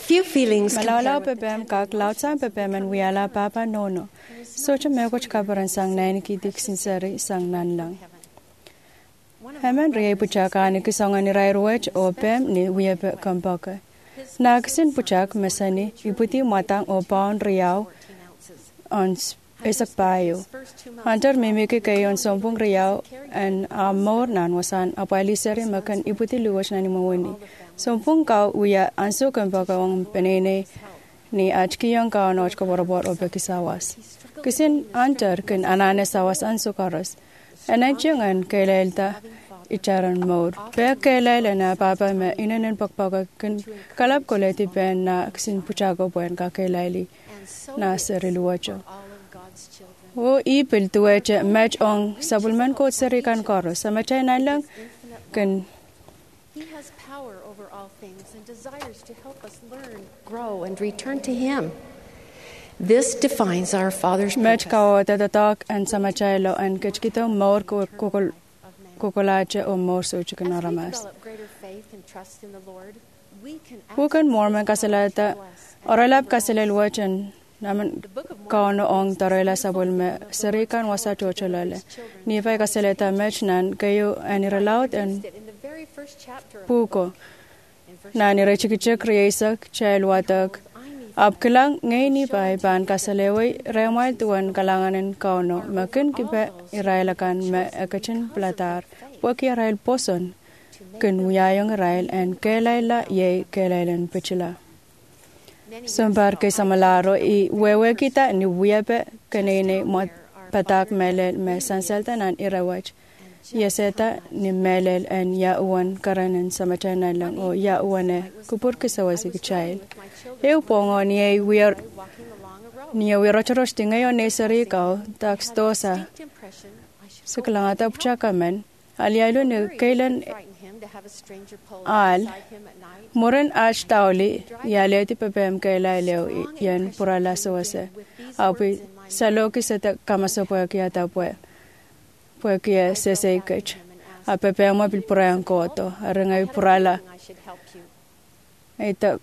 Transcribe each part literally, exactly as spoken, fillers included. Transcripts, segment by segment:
Few feelings Malalaw pepem kak lautsan pepem and wiala papa nono. Socha megoch kabaran sang nain ki dik sinceri sang nan lang. Hemen rie puchak ani kisonga ni rai ruech o pem ni wiebe kampaka. Nagsin puchak mesani iputi matang o paun riau on esak payo. Hunter mimiki kayon sompung riau and amor nan wasan apali seri makan iputi luwas nani mawini. Sompung kau uya anso kampaka wang penene ni achkiyang kau noj ko borobor o bekisawas. Kisin antar kin anane sawas anso karas. Ananjangan kailelta icharan mor. Pe kailele na papa me inanen pakpaka kin kalap koleti pen na kisin puchago buen ka kaileli na seriluwacho. O ipil tuweche match on sabulman ko seri kan karas. Samachay na lang kin He has power over all things and desires to help us learn, grow, and return to Him. This defines our Father's match purpose. kao tatatak and samachaylo and kachkito more kukul kukulache o more suchikan As we aramas. develop greater faith and trust in the Lord, we can Kukan morman absolutely kasalata bless and oralab bless kasalel wachen naman kaono ong tarela sabul me serikan wasa chocholale. Nifay kasaleta match nan kayo aniralaut and that in the very first chapter of puko na nirachikichik riyasak chailwatak. Ab kilang ngay ni pai ban kasaleway remal tuan kalanganin kauno makin kipe irailakan me akachin platar waki irail poson kin wiyayong irail and kailayla ye kailailan pichila. Sumbar kay samalaro i wewe kita ni wiyape kanene mot patak melel me sansaltanan irawach. Yaseta ni melel and yauan karanan sa machanan lang o yauane kupur kisawasi kichail. Eu pongo ni ay wir ni ay wirochoros ti ngayon ni sarikaw takstosa sa kalangata puchakamen alialo ni kailan al muren ach tauli yaleti pepem kailailew yan purala sawase api saloki sa kamasopoya kiyata poya poya kiya seseikach apepem mo pilpurayan koto arangay purala ito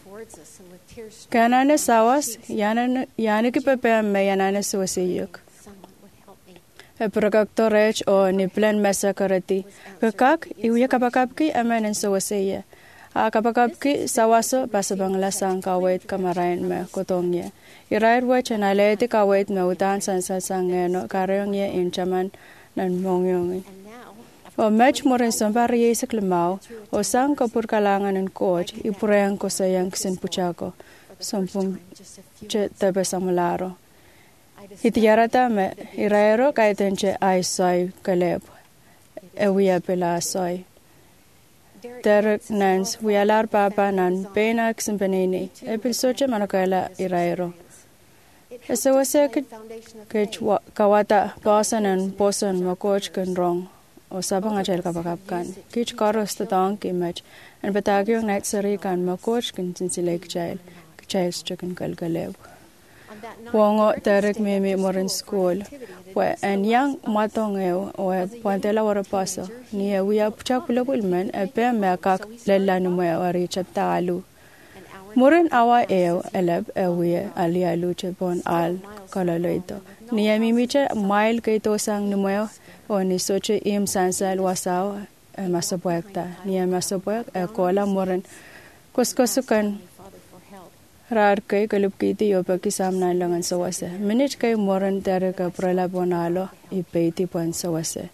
kanane sawas yanan yaniki pepem me yanane suwasiyuk Eprakakto rech o ni plan mesa karati. Kakak iuya kapakapki amanan suwasiya. A kapakapki sawaso pasabang lasang kawait kamarayan me kotongya. Irair wach analeti kawait me utan sansasangeno karayongya inchaman nan mongyongi. O match mo rin sampari sa klimaw o sang kapur kalangan ng coach ipurayang ko sa yang kisin puchako. Sampung tabi sa malaro. Itiyarata me irairo kaitenche ay soy kaleb. Ewiya pila soy. Derek nans wialar papa nan pena ksimpenini. Epil soche manakaila irairo. Esa wase kich kawata pasan and posan makoch kan rong. O sabang achel kapakapkan. Kich karos tatang kimach. And batagyong night sari kan makoch kan sinsilek chail. Kichayos chicken kalkaleb. Wongo Derek mimi morin school. We en yang matongeo o puantela wara paso. Ni e wia chakula bulmen e pe mekak lella nume wari chaptalu. Morin awa eo eleb e wia ali alu chepon al kalaloito. Ni e mimiche mile kaito sang nume o ni soche im sansal wasao e masopoekta. Ni e masopoek e kola morin kuskosukan Rar kay kalupkiti yo pagki samna langan sawase. Minich kay moran tere ka prala bonalo ipeiti pon sawase.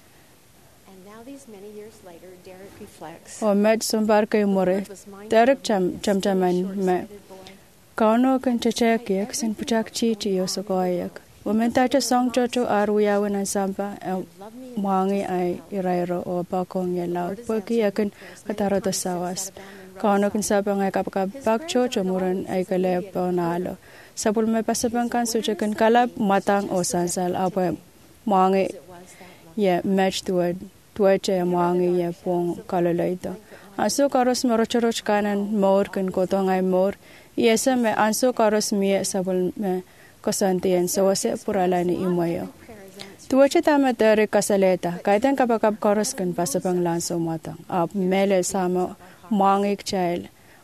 O med sumbar kay more tere cham cham chaman me. Kauno kan chachak yak sin puchak chi chi yo sokoyak. Women tacha song chocho arwiyawan ang sampa mwangi ay irairo o bakong yalaw. Pagki yakan katarata sawas. Kauno kinsabang ay kapakabak chocho muran ay kalep nalo. Sapul may pasabang kan suchakan kalap matang o sansal apo mwangi ye match tuwad tuwache mwangi ye pong kalaloito. Anso karos morochoroch kanan mor kan kotong ay mor. Iesa me anso karos miye sapul me kosantiyan sawase purala ni imoyo. Tuwache tama tere kasaleta. Kaitan kapakab karos kan pasabang lanso matang. Ap mele samo Mangik child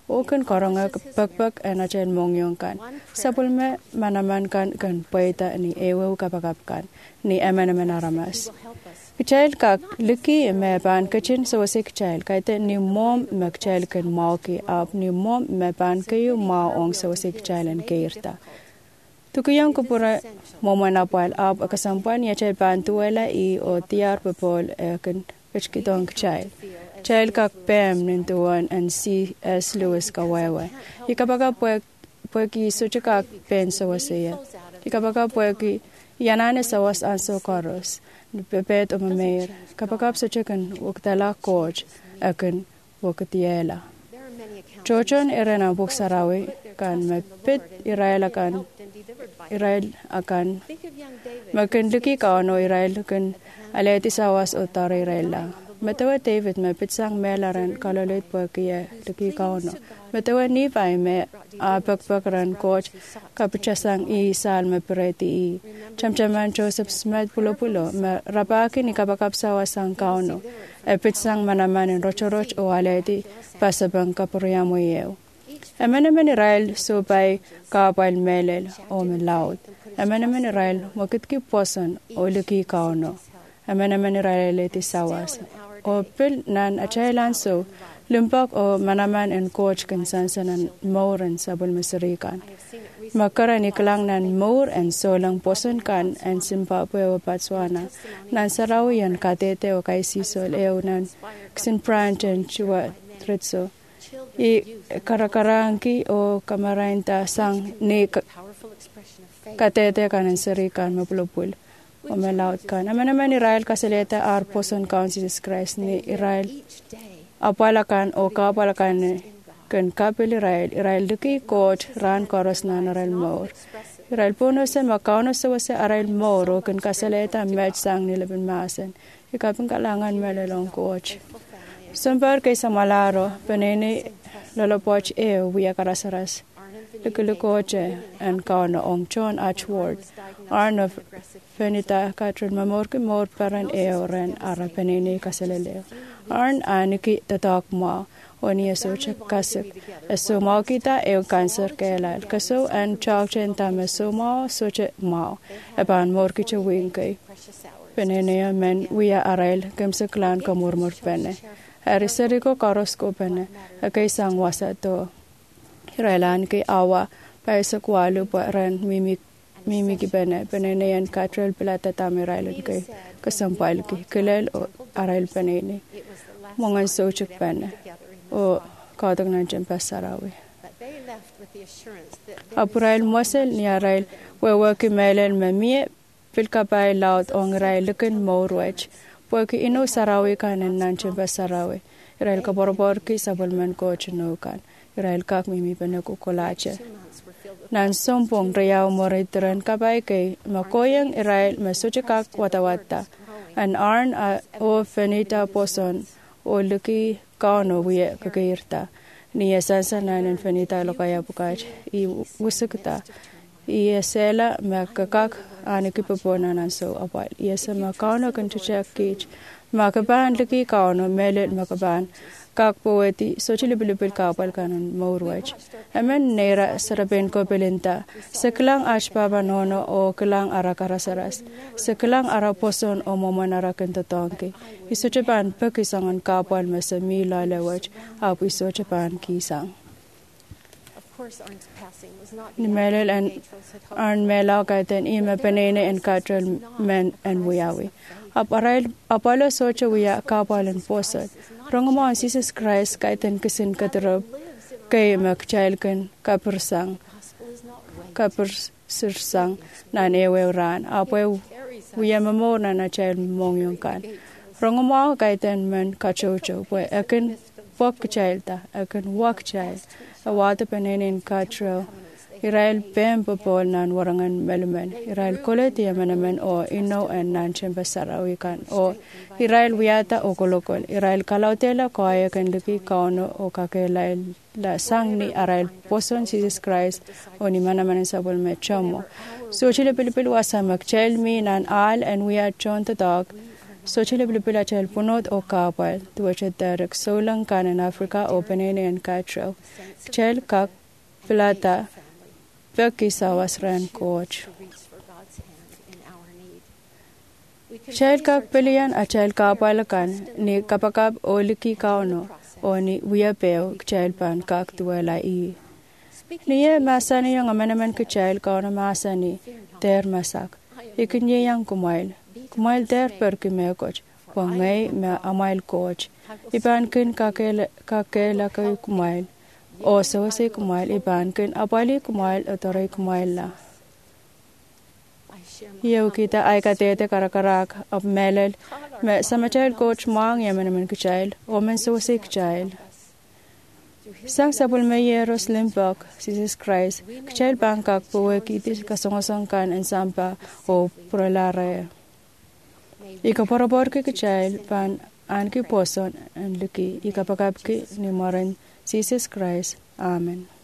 Okan koronga pagpag ana chen mongyong kan. Sabul me manaman kan kan poeta ni ewe kapagap kan ni emanaman aramas. Kchail kak liki me ban kachin so se kchail kaite ni mom me kchail kan mauki ap ni mom me ban kayu ma ong so se kchail en keirta. Tukiyang ko pura momana pal ap akasampan ya chai bantuela i o tiar pepol kan kachkitong kchail. Child kak pem nintuan and C S Lewis kawewe. Ikabaga pue pueki sucha kak pen sawasaya. Ikabaga pueki yanane sawas anso koros. Pepet o mamer. Kapagap sucha kan waktala coach akan wakatiela. Chochon erena buksarawi kan mepit Israel akan Israel akan makin luki kaano Israel kan aleti sawas utara Israel lang. Matawa David me pitsang melaran kalolit po kaya luki kauno. Matawa Nivai me apagpagran coach kapichasang i sal me pereti i. Chamchaman Joseph Smith pulo pulo me rapaki ni kapakap sawasang kauno. E pitsang manaman in rochoroch o aleti pasabang kapuriamo iyew. Emenemen Israel subay kapal melel o melaut. Emenemen Israel wakitki posan o luki kauno. Emenemen Israel eti sawas. O pil nan achailan so limpak o manaman en coach kan sansan an maur en sabul masirikan. Makara ni kelang nan maur en solang poson kan en Zimbabwe o Botswana. Nan sarawi en katete o kaisi sol eo nan ksin pranch en chua tritso. I karakarangki o kamarainta sang ni katete kan en sirikan mapulupul. O melaut kan. Naman Israel kasaleta ar poson kaun Jesus Christ ni Israel. Apalakan o kapalakan kan kapil Israel. Israel duki coach ran koros na Israel maur. Israel puno sa makauno sa wasa Israel maur o kan kasaleta match sang nilabin masen. Ikapin kalangan melalong coach. Sumbar kay sa malaro panini lolopoch e wiya karasaras. Lukulukoche and kauno ong John Ashworth. Arno Fenita Katrin Mamorki Mor Paran Eoren Ara Penini Kaseleleo. Arn Aniki Tatak Ma Oni Asocha Kasik. Asoma kita eo cancer kailal. Kaso and Chakchen Tamasoma Socha Ma. Aban Morkicha Winkai. Penene men Wia Arail Kimsa Clan Kamurmur Pene. Arisarico Karosko Pene. Akay sang wasa to. Railan kay awa pa sa kwalo pa ran mimik mimiki bene penene yan katrel plata tami railan kay kasampal ki kilel o arail penene mongan sochuk bene o kadang nandiyan pa sarawi. Apurail mosel ni arail wewa ki melen mamie pilkabay laut ong railukin morwech po ki ino sarawi kanan nandiyan pa sarawi. Rail kaborbor ki sabulman ko chinukan. Israel kak mimi panagkukulache. Nan sompong riyaw moritran kabay kay makoyang Israel masuchikak watawata. An arn a o fenita poson o luki kauno wiye kakirta. Niya sansanan en fenita lokaya bukaj. I wusukta. Iya sela makakak anikipaponan an so apal. Iya sa makauno kantuchak kich. Makaban luki kauno melet makaban. Kak poeti socialibilipil kapal kanan maurwaj. Amen nera saraben ko belinta. Sekelang ashpaba nono o kelang arakarasaras. Sekelang araposon o moman arakan tatongki. Isochapan pakisangan kapal masa mila lewaj. Apu isochapan kisang. Ni melel and arn melaw kaiten ima penene and katral men and wiyawi. Aparail apalo socha wiya kapal and posad. Rongmo ang Jesus Christ kaitan kisin katarab kay magchailkan kapursang kapursang na newe ran apoy wiyamamo na na chail mongyong kan. Rongmo kaitan man kachocho poy akin wak chailta akin wak chail awata panenin katral. Israel pem popol nan warangan melumen. Israel kolet yamanamen o ino en nan chembasarawi kan o Israel wiata o kolokol. Israel kalautela ko ay kan luki kauno o kakela la sang ni Israel poson Jesus Christ o ni manamanen sabol me chamo. So chile pilipil wasa magchelmi nan al and we are chon to dog. Sochile Blipila Chel Punot o Kapal, Tuacha Derek, Solan Kan in Africa, Openene and Katro, Chel Kak Pilata, Veki Sawas Ran Coach. Chel Kak Pilian, a Chel Kapalakan, ni Kapakab Oliki Kauno, o ni Wiapeo, Chel Pan Kak Tuela E. Niye Masani young amenaman Kachel Kauna Masani, Der Masak, Ikinye Yang Kumail. Kumail der perki me coach, Wangai me amail coach. Ibankin kakela kakela kay kumail. Oso si kumail ibankin abali kumail atore kumail la. Iyo kita ay katete karakarak of melel me samachel coach mang yaman kichail, omen so sick child. Sang sabul me yeros limbok, Jesus Christ, kichail bangkak puwe kitis kasongasangkan en sampa o prolare. Ika parabor ke kecil pan an ki poson an luki ika pakap ki ni moran Jesus Christ. Amen.